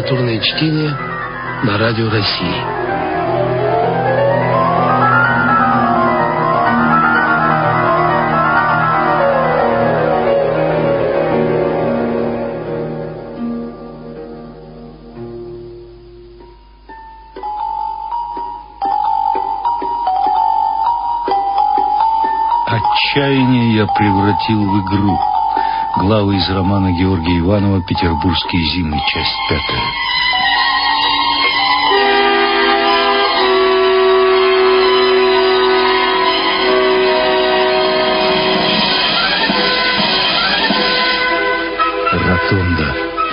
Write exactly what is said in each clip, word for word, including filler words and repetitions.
Литературное чтение на Радио России. Отчаяние я превратил в игру. Главы из романа Георгия Иванова «Петербургские зимы», часть пятая. Ротонда.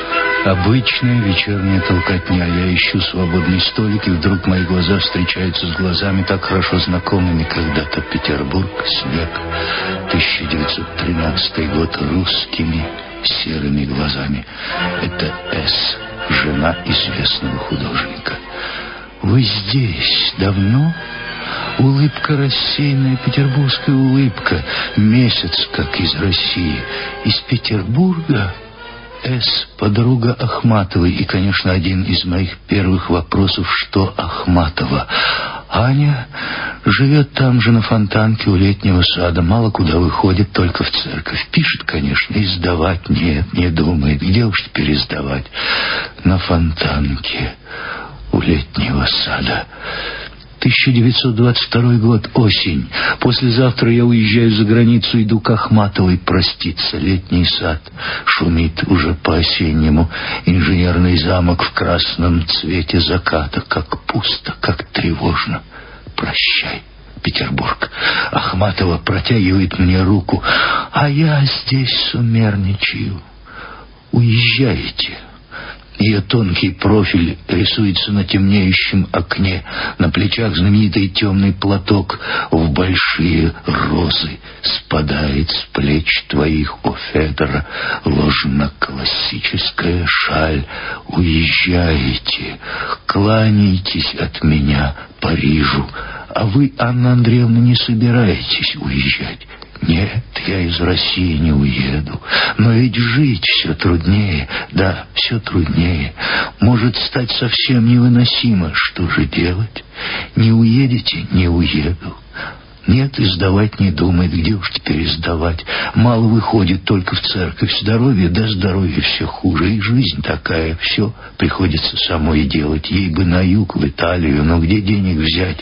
Обычная вечерняя толкотня. Я ищу свободный столик, и вдруг мои глаза встречаются с глазами, так хорошо знакомыми когда-то. Петербург, снег, тысяча девятьсот тринадцатый год, русскими серыми глазами. Это С, жена известного художника. Вы здесь давно? Улыбка рассеянная, петербургская улыбка. Месяц, как из России. Из Петербурга? С, подруга Ахматовой. И, конечно, один из моих первых вопросов: что Ахматова? Аня живет там же, на Фонтанке у Летнего сада. Мало куда выходит, только в церковь. Пишет, конечно, издавать нет, не думает. Где уж теперь издавать? На Фонтанке у Летнего сада. тысяча девятьсот двадцать второй год, осень. Послезавтра я уезжаю за границу, иду к Ахматовой проститься. Летний сад шумит уже по-осеннему. Инженерный замок в красном цвете заката. Как пусто, как тревожно. Прощай, Петербург. Ахматова протягивает мне руку, а я здесь сумерничаю. Уезжаете? Ее тонкий профиль рисуется на темнеющем окне. На плечах знаменитый темный платок в большие розы спадает с плеч твоих, о Федора, ложно-классическая шаль. Уезжаете, кланяйтесь от меня Парижу. А вы, Анна Андреевна, не собираетесь уезжать? Нет, я из России не уеду. Но ведь жить все труднее. Да, все труднее. Может стать совсем невыносимо. Что же делать? Не уедете? Не уеду. Нет, издавать не думает. Где уж теперь издавать? Мало выходит, только в церковь. Здоровье, да здоровье все хуже. И жизнь такая, все приходится самой делать. Ей бы на юг, в Италию, но где денег взять?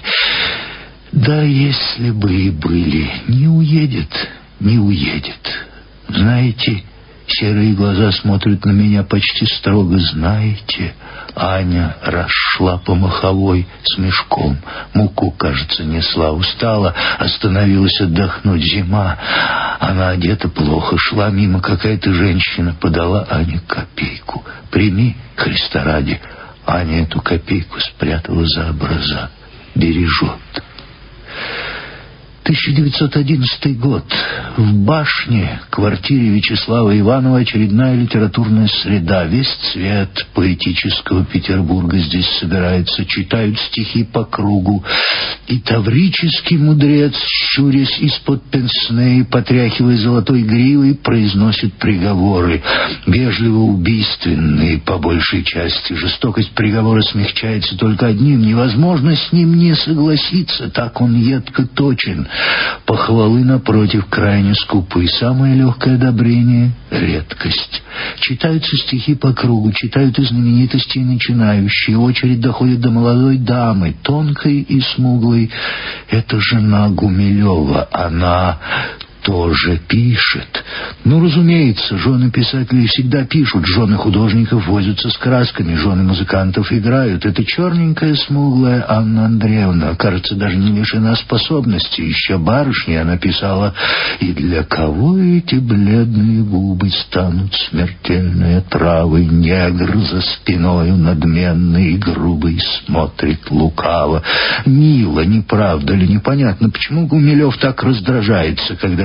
Да, если бы и были. Не уедет, не уедет. Знаете, серые глаза смотрят на меня почти строго. Знаете, Аня расшла по маховой с мешком. Муку, кажется, несла. Устала, остановилась отдохнуть. Зима. Она одета плохо. Шла мимо какая-то женщина. Подала Ане копейку. Прими, Христа ради. Аня эту копейку спрятала за образа. Бережет. тысяча девятьсот одиннадцатый год. В башне, квартире Вячеслава Иванова, очередная литературная среда. Весь цвет поэтического Петербурга здесь собирается. Читают стихи по кругу. И таврический мудрец, щурясь из-под пенсне, потряхивая золотой гривой, произносит приговоры. Вежливо-убийственные, по большей части. Жестокость приговора смягчается только одним: невозможно с ним не согласиться. Так он едко точен. Похвалы, напротив, крайне скупы. Самое легкое одобрение — редкость. Читаются стихи по кругу, читают и знаменитости, и начинающие. Очередь доходит до молодой дамы, тонкой и смуглой. Это жена Гумилева. Она тоже пишет. Ну, разумеется, жены писателей всегда пишут. Жены художников возятся с красками, жены музыкантов играют. Это черненькая, смуглая Анна Андреевна, кажется, даже не лишена способности. Еще барышня, она писала: «И для кого эти бледные губы станут смертельной отравой? Негр за спиною надменный и грубый смотрит лукаво». Мило, не правда ли? Непонятно, почему Гумилев так раздражается, когда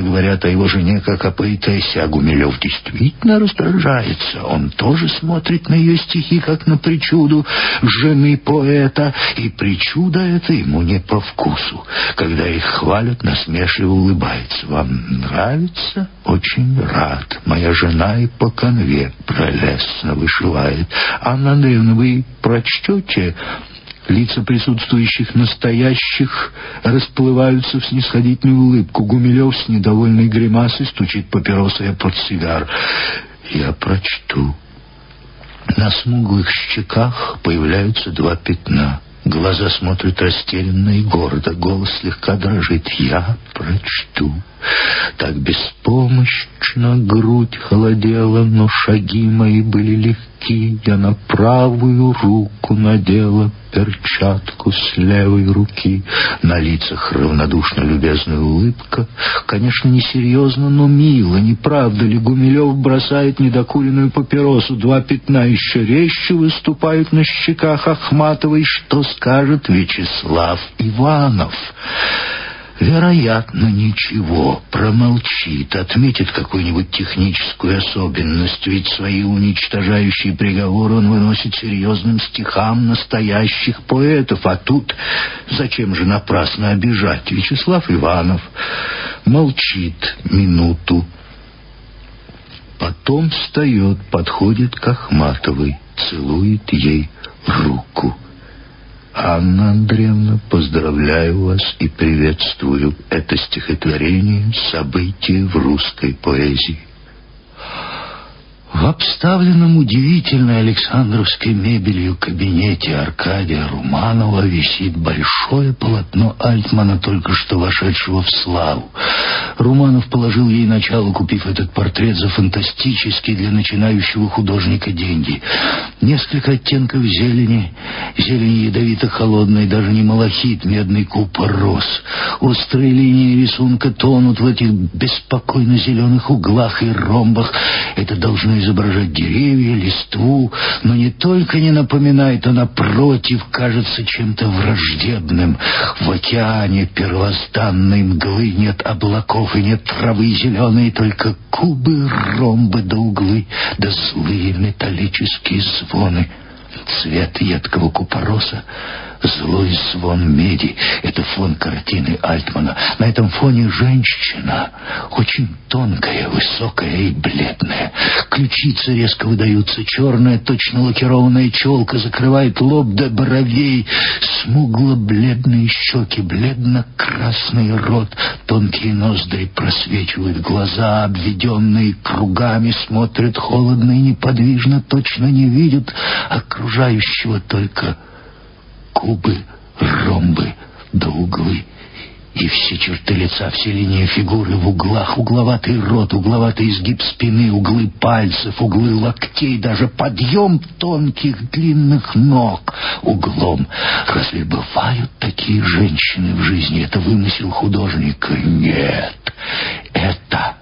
говорят о его жене как о поэтессе, а Гумилев действительно раздражается. Он тоже смотрит на ее стихи, как на причуду жены поэта, и причуда эта ему не по вкусу. Когда их хвалят, насмешливо улыбается. «Вам нравится? Очень рад. Моя жена и по конве прелестно вышивает. Анна Андреевна, вы прочтете?» Лица присутствующих настоящих расплываются в снисходительную улыбку. Гумилев с недовольной гримасой стучит папиросой о портсигар. «Я прочту». На смуглых щеках появляются два пятна. Глаза смотрят растерянно и гордо. Голос слегка дрожит. «Я прочту». Так беспомощно грудь холодела, но шаги мои были легки. Я на правую руку надела перчатку с левой руки. На лицах равнодушно любезная улыбка. Конечно, несерьезно, но мило. Не правда ли? Гумилев бросает недокуренную папиросу. Два пятна еще резче выступают на щеках Ахматовой. Что скажет Вячеслав Иванов? Вероятно, ничего, промолчит, отметит какую-нибудь техническую особенность, ведь свои уничтожающие приговоры он выносит серьезным стихам настоящих поэтов, а тут зачем же напрасно обижать? Вячеслав Иванов молчит минуту, потом встает, подходит к Ахматовой, целует ей руку. «Анна Андреевна, поздравляю вас и приветствую. Это стихотворение — событие в русской поэзии». В обставленном удивительной александровской мебелью кабинете Аркадия Руманова висит большое полотно Альтмана, только что вошедшего в славу. Руманов положил ей начало, купив этот портрет за фантастические для начинающего художника деньги. Несколько оттенков зелени, зелень ядовито-холодной, даже не малахит, медный купор роз. Острые линии рисунка тонут в этих беспокойно зеленых углах и ромбах. Это должно изображать деревья, листву, но не только не напоминает, а напротив кажется чем-то враждебным. В океане первозданной мглы нет облаков и нет травы зеленой, только кубы, ромбы да углы, да злые металлические звоны. Цвет едкого купороса, злой звон меди — это фон картины Альтмана. На этом фоне женщина, очень тонкая, высокая и бледная. Ключицы резко выдаются, черная, точно лакированная челка закрывает лоб до бровей, смугло-бледные щеки, бледно-красный рот, тонкие ноздри просвечивают, глаза, обведенные кругами, смотрят холодно и неподвижно, точно не видят окружающего, только кубы, ромбы да углы. И все черты лица, все линии фигуры в углах, угловатый рот, угловатый изгиб спины, углы пальцев, углы локтей, даже подъем тонких длинных ног углом. Разве бывают такие женщины в жизни? Это вымысел художника? Нет, это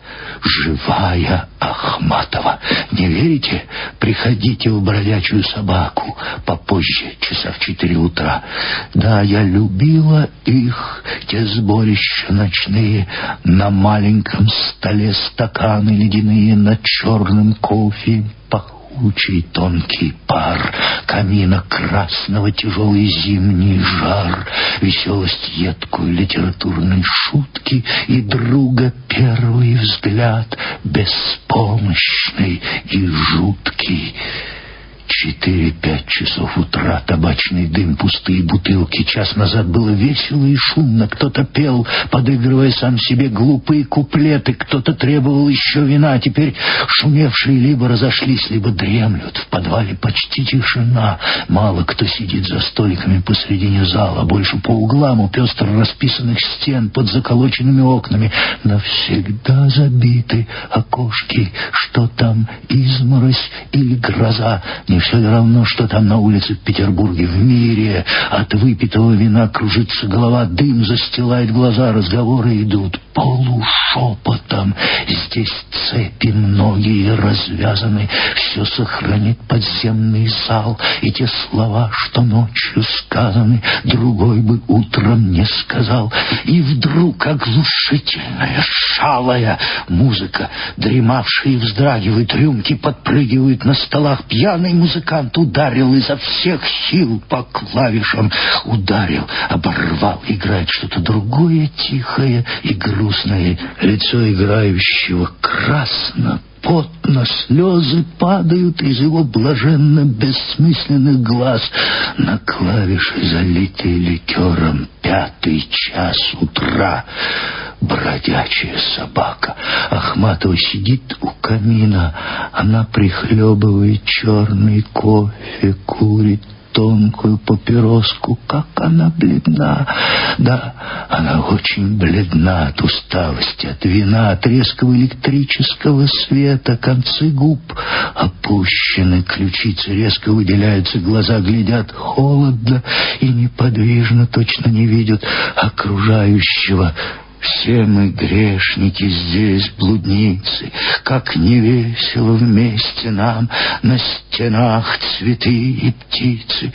живая Ахматова. Не верите? Приходите в бродячую собаку попозже, часа в четыре утра. Да, я любила их, те сборища ночные. На маленьком столе стаканы ледяные, над черным кофе пахучий тонкий пар, камина красного тяжелый зимний жар, веселость едкую литературной шутки и друга первый взгляд, беспомощный и жуткий. Четыре-пять часов утра, табачный дым, пустые бутылки. Час назад было весело и шумно. Кто-то пел, подыгрывая сам себе глупые куплеты. Кто-то требовал еще вина. Теперь шумевшие либо разошлись, либо дремлют. В подвале почти тишина. Мало кто сидит за столиками посредине зала. Больше по углам у пестро расписанных стен под заколоченными окнами. Навсегда забиты окошки. Что там, изморозь или гроза? Не все ли равно, что там на улице в Петербурге, в мире? От выпитого вина кружится голова, дым застилает глаза, разговоры идут полушепотом. Здесь цепи многие развязаны, все сохранит подземный зал, и те слова, что ночью сказаны, другой бы утром не сказал. И вдруг оглушительная, шалая музыка, дремавшие вздрагивают, рюмки подпрыгивают на столах. Пьяный музыкант ударил изо всех сил по клавишам, ударил, оборвал, играет что-то другое, тихое и грустное. Лицо играющего красно, потно, слезы падают из его блаженно-бессмысленных глаз. На клавиши, залитые ликером, пятый час утра. Бродячая собака. Ахматова сидит у камина. Она прихлебывает черный кофе, курит тонкую папироску. Как она бледна! Да, она очень бледна от усталости, от вина, от резкого электрического света. Концы губ опущены, ключицы резко выделяются, глаза глядят холодно и неподвижно, точно не видят окружающего. Все мы грешники здесь, блудницы, как невесело вместе нам. На стенах цветы и птицы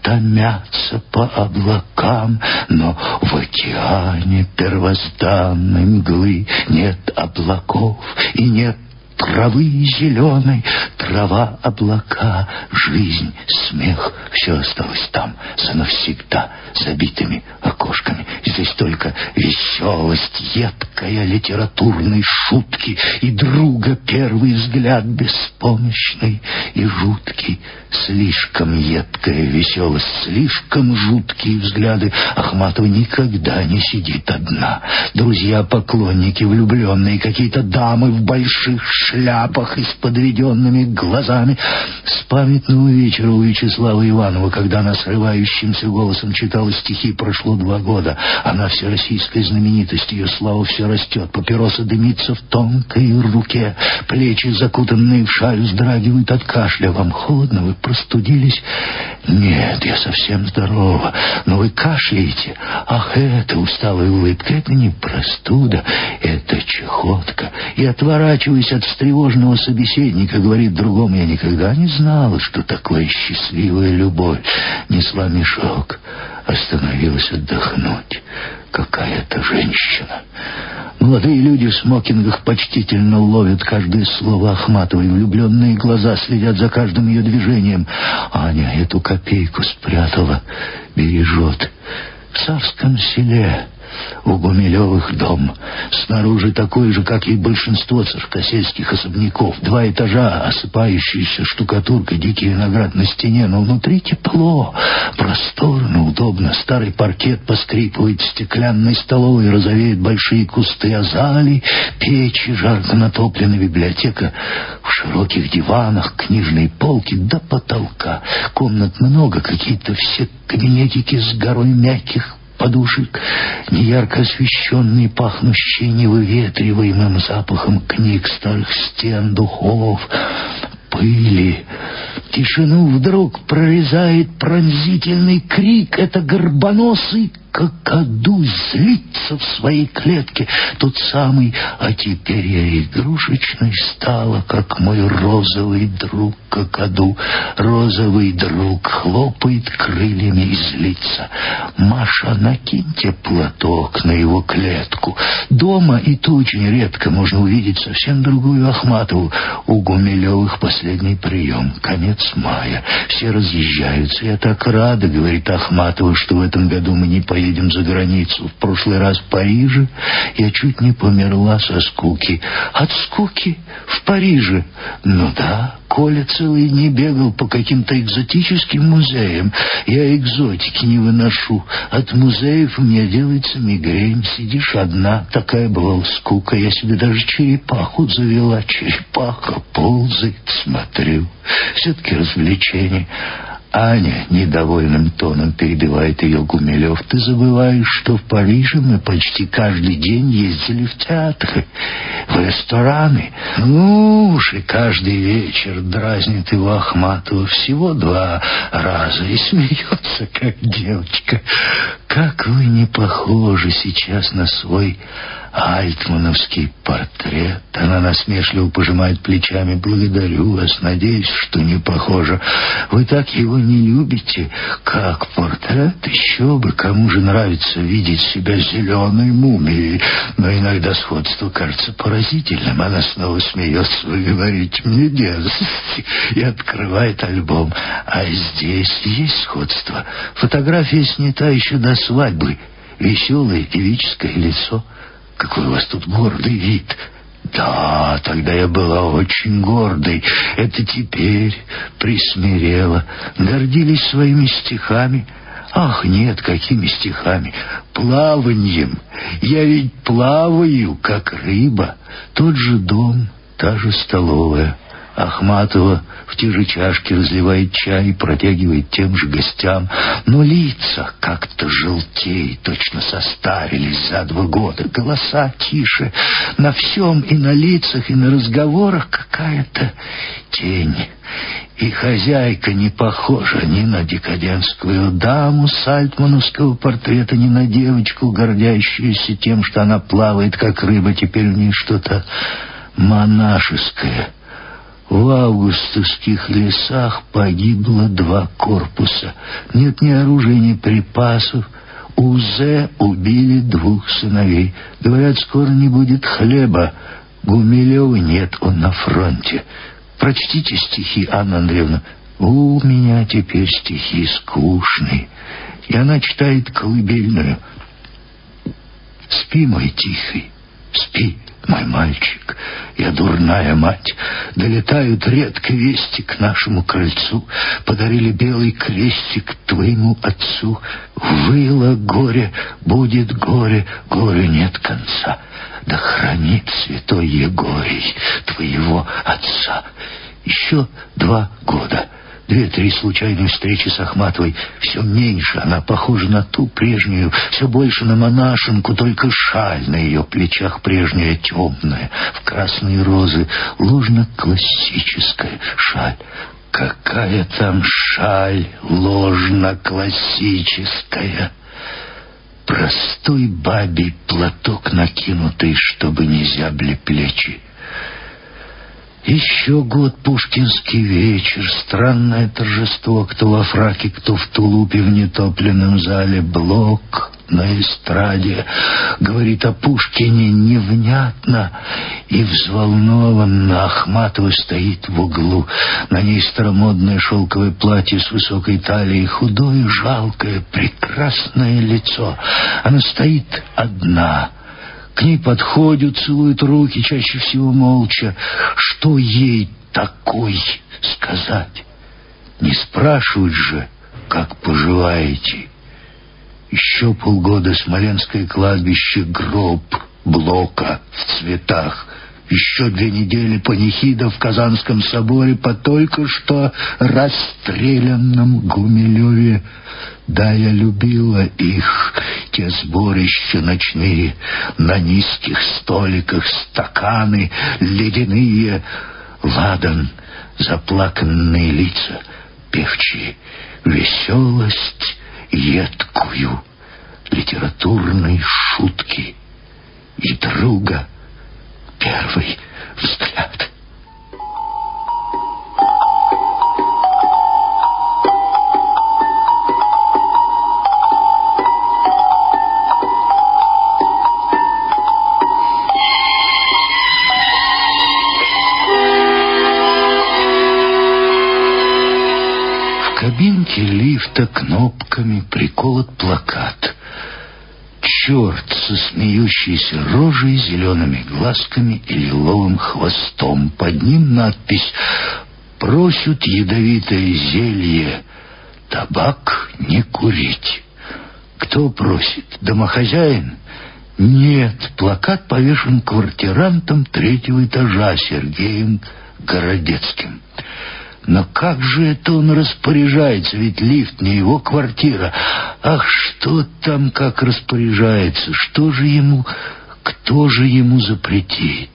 томятся по облакам, но в океане первозданной мглы нет облаков и нет травы зеленой. Трава, облака, жизнь, смех — все осталось там, за навсегда, забитыми окошками. Здесь только веселость, едкая литературной шутки, и друга первый взгляд беспомощный и жуткий. Слишком едкая веселость, слишком жуткие взгляды. Ахматова никогда не сидит одна. Друзья, поклонники, влюбленные, какие-то дамы в больших шляпах и с подведенными глазами. С памятного вечера у Вячеслава Иванова, когда она срывающимся голосом читала стихи, прошло два года. Она всероссийская знаменитость, ее слава все растет. Папироса дымится в тонкой руке, плечи, закутанные в шаль, вздрагивают от кашля. Вам холодно? Вы простудились? Нет, я совсем здорова. Но вы кашляете? Ах, это усталая улыбка. Это не простуда, это чехотка. И, отворачиваясь от встревоженного собеседника, говорит другому: я никогда не знала, что такое счастливая любовь. Несла мешок, остановилась отдохнуть. Какая-то женщина. Молодые люди в смокингах почтительно ловят каждое слово Ахматовой. Влюбленные глаза следят за каждым ее движением. Аня эту копейку спрятала, бережет. В Царском селе у Гумилевых дом. Снаружи такой же, как и большинство царскосельских особняков. Два этажа, осыпающаяся штукатурка, дикий виноград на стене, но внутри тепло, просторно, удобно. Старый паркет поскрипывает в стеклянной столовой, розовеют большие кусты азалий, печи, жарко натопленная библиотека в широких диванах, книжные полки до потолка. Комнат много, какие-то все кабинетики с горой мягких подушек, неярко освещенные, пахнущие невыветриваемым запахом книг, старых стен, духов, пыли. Тишину вдруг прорезает пронзительный крик. Это горбоносый какаду злится в своей клетке. Тот самый: а теперь я игрушечной стала, как мой розовый друг какаду. Розовый друг хлопает крыльями и злится. Маша, накиньте платок на его клетку. Дома, и то очень редко, можно увидеть совсем другую Ахматову. У Гумилевых последний прием, конец мая. Все разъезжаются. Я так рада, говорит Ахматова, что в этом году мы не поедем едем за границу. В прошлый раз в Париже я чуть не померла со скуки. От скуки в Париже? Ну да, Коля целые дни бегал по каким-то экзотическим музеям. Я экзотики не выношу. От музеев у меня делается мигрень. Сидишь одна, такая была скука. Я себе даже черепаху завела. Черепаха ползает, смотрю. Все-таки развлечение. Аня недовольным тоном перебивает ее Гумилев. Ты забываешь, что в Париже мы почти каждый день ездили в театры, в рестораны. Ну уж и каждый вечер дразнит его Ахматова всего два раза и смеется, как девочка. Как вы не похожи сейчас на свой альтмановский портрет. Она насмешливо пожимает плечами. Благодарю вас, надеюсь, что не похоже. Вы так его не любите, как портрет. Еще бы, кому же нравится видеть себя зеленой мумией. Но иногда сходство кажется поразительным. Она снова смеется. Вы говорите мне дерзости. И открывает альбом. А здесь есть сходство. Фотография снята еще до свадьбы. Веселое девическое лицо. Какой у вас тут гордый вид. Да, тогда я была очень гордой. Это теперь присмирела. Гордились своими стихами. Ах, нет, какими стихами? Плаваньем. Я ведь плаваю, как рыба. Тот же дом, та же столовая. Ахматова в те же чашки разливает чай и протягивает тем же гостям. Но лица как-то желтеют, точно состарились за два года. Голоса тише. На всем, и на лицах, и на разговорах какая-то тень. И хозяйка не похожа ни на декадентскую даму с альтмановского портрета, ни на девочку, гордящуюся тем, что она плавает, как рыба. Теперь в ней что-то монашеское. В августовских лесах погибло два корпуса. Нет ни оружия, ни припасов. У Зе убили двух сыновей. Говорят, скоро не будет хлеба. Гумилева нет, он на фронте. Прочтите стихи, Анна Андреевна. У меня теперь стихи скучные. И она читает колыбельную. Спи, мой тихий, спи, мой мальчик, я дурная мать. Долетают редко вести к нашему крыльцу. Подарили белый крестик твоему отцу. Выло горе, будет горе, горю нет конца. Да хранит святой Егорий твоего отца. Еще два года. Две-три случайные встречи с Ахматовой. Все меньше она похожа на ту прежнюю, все больше на монашенку, только шаль на ее плечах прежняя темная, в красные розы, ложно-классическая шаль. Какая там шаль ложно-классическая? Простой бабий платок накинутый, чтобы не зябли плечи. Еще год, пушкинский вечер, странное торжество, кто во фраке, кто в тулупе в нетопленном зале. Блок на эстраде говорит о Пушкине невнятно и взволнованно. Ахматова стоит в углу. На ней старомодное шелковое платье с высокой талией, худое, жалкое, прекрасное лицо. Она стоит одна. К ней подходят, целуют руки, чаще всего молча. Что ей такой сказать? Не спрашивают же, как поживаете. Еще полгода Смоленское кладбище, гроб Блока в цветах. Еще две недели панихида в Казанском соборе по только что расстрелянном Гумилеве. Да, я любила их, те сборища ночные, на низких столиках стаканы ледяные, ладан, заплаканные лица, певчие, веселость едкую, литературные шутки и друга первый взгляд. В кабинке лифта кнопками приколот плакат. Черт со смеющейся рожей, зелеными глазками и лиловым хвостом. Под ним надпись «Просят ядовитое зелье, табак не курить». Кто просит? Домохозяин? Нет, плакат повешен квартирантом третьего этажа Сергеем Городецким. Но как же это он распоряжается? Ведь лифт не его квартира. Ах, что там как распоряжается? Что же ему, кто же ему запретит?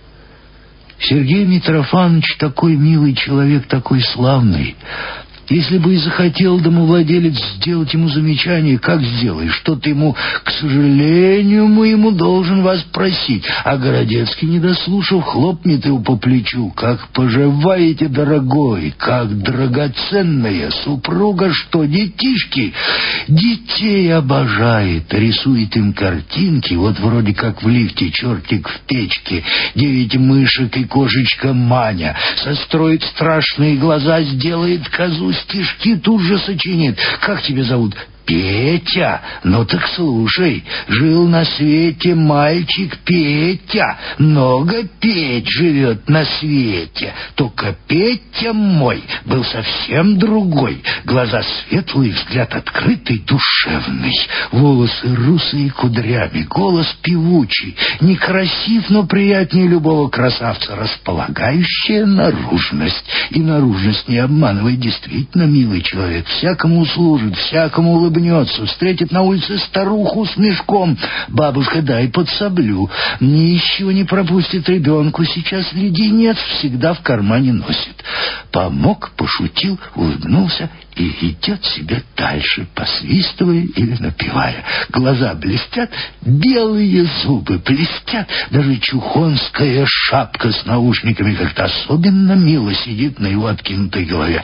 Сергей Митрофанович такой милый человек, такой славный. Если бы и захотел домовладелец сделать ему замечание, как сделаешь? Что-то ему, к сожалению, мы ему должен вас просить. А Городецкий, не дослушав, хлопнет его по плечу. Как поживаете, дорогой? Как драгоценная супруга, что детишки? Детей обожает, рисует им картинки, вот вроде как в лифте чертик в печке, девять мышек и кошечка Маня. Состроит страшные глаза, сделает козу, стишки тут же сочинит. Как тебя зовут? Петя. Ну так слушай, жил на свете мальчик Петя. Много Петь живет на свете. Только Петя мой был совсем другой. Глаза светлые, взгляд открытый, душевный. Волосы русые кудрями, голос певучий. Некрасив, но приятнее любого красавца. Располагающая наружность. И наружность не обманывает, действительно милый человек. Всякому услужит, всякому улыбнется. Встретит на улице старуху с мешком. Бабушка, дай подсоблю. Ничего не пропустит ребенку. Сейчас леденец всегда в кармане носит. Помог, пошутил, улыбнулся и идет себе дальше, посвистывая или напевая. Глаза блестят, белые зубы блестят. Даже чухонская шапка с наушниками как-то особенно мило сидит на его откинутой голове.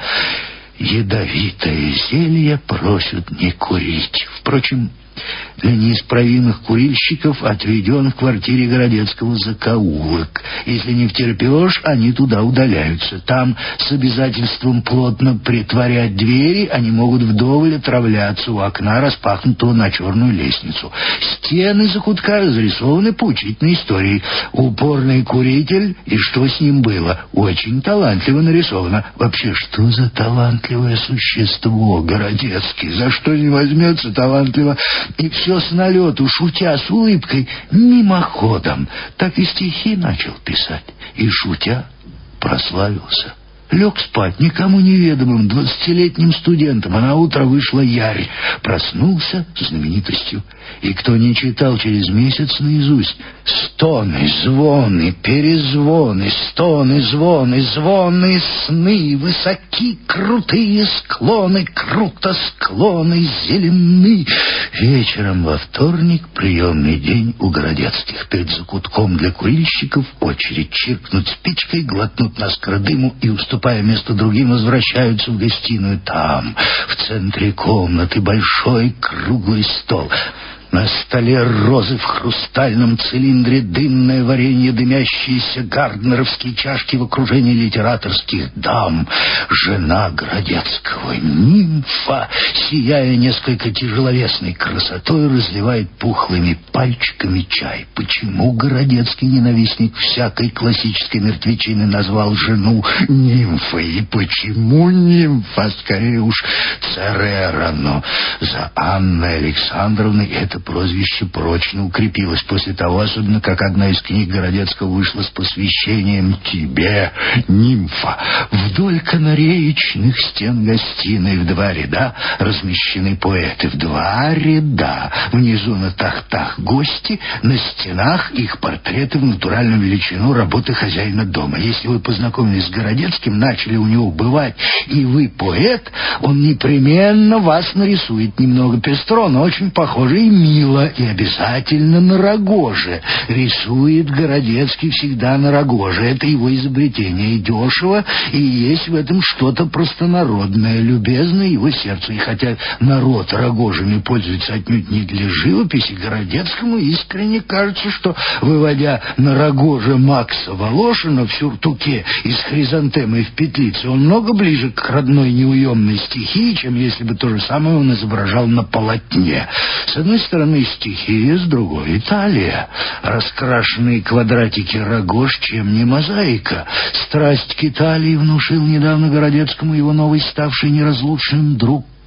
Ядовитое зелье просят не курить. Впрочем, для неисправимых курильщиков отведен в квартире Городецкого закоулок. Если не втерпешь, они туда удаляются. Там с обязательством плотно притворять двери они могут вдоволь отравляться у окна, распахнутого на черную лестницу. Стены закутка разрисованы поучительной историей. Упорный куритель и что с ним было. Очень талантливо нарисовано. Вообще, что за талантливое существо Городецкий? За что не возьмется талантливо? И все с налету, шутя, с улыбкой, мимоходом. Так и стихи начал писать. И, шутя, прославился. Лег спать никому неведомым двадцатилетним студентом, а на утро вышла ярь. Проснулся знаменитостью. И кто не читал через месяц наизусть: стоны, звоны, перезвоны, стоны, звоны, звоны, сны, высоки, крутые склоны, круто склоны, зелены. Вечером во вторник приемный день у Городецких. Перед закутком для курильщиков очередь. Чиркнуть спичкой, глотнуть наскоро дыму и, уступая место другим, возвращаются в гостиную. Там, в центре комнаты, большой круглый стол. На столе розы в хрустальном цилиндре, дымное варенье, дымящиеся гарднеровские чашки в окружении литераторских дам. Жена Городецкого, нимфа, сияя несколько тяжеловесной красотой, разливает пухлыми пальчиками чай. Почему Городецкий, ненавистник всякой классической мертвечины, назвал жену нимфой? И почему нимфа? Скорее уж Церера. Но за Анной Александровной это прозвище прочно укрепилось после того, особенно как одна из книг Городецкого вышла с посвящением «Тебе, нимфа». Вдоль канареечных стен гостиной в два ряда размещены поэты. В два ряда. Внизу на тахтах гости, на стенах их портреты в натуральную величину, работы хозяина дома. Если вы познакомились с Городецким, начали у него бывать, и вы поэт, он непременно вас нарисует. Немного пестро, но очень похоже и мило. И обязательно на рогоже. Рисует Городецкий всегда на рогоже. Это его изобретение. И дешево, и есть в этом что-то простонародное, любезное его сердцу. И хотя народ рогожами пользуется отнюдь не для живописи, Городецкому искренне кажется, что, выводя на рогоже Макса Волошина в сюртуке из хризантемы в петлице, он много ближе к родной неуемной стихии, чем если бы то же самое он изображал на полотне. С одной стороны, стихия, с другой — Италия. Раскрашенные квадратики рогож, чем не мозаика. Страсть к Италии внушил недавно Городецкому его новый, ставший неразлучным друг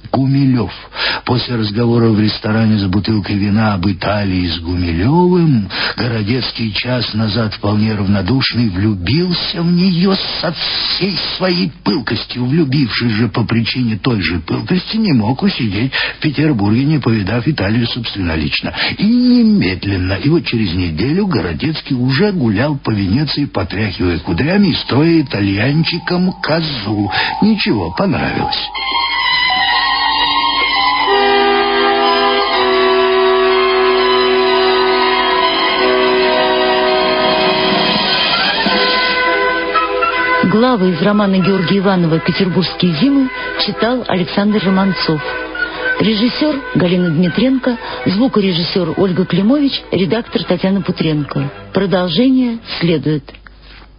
Гумилев. После разговора в ресторане за бутылкой вина об Италии с Гумилевым Городецкий час назад вполне равнодушный влюбился в нее со всей своей пылкостью. Влюбившись же по причине той же пылкости, не мог усидеть в Петербурге, не повидав Италию собственнолично. И немедленно, и вот через неделю Городецкий уже гулял по Венеции, потряхивая кудрями и строя итальянчиком козу. Ничего, понравилось. Главы из романа Георгия Иванова «Петербургские зимы» читал Александр Романцов. Режиссер Галина Дмитренко, звукорежиссер Ольга Климович, редактор Татьяна Путренко. Продолжение следует.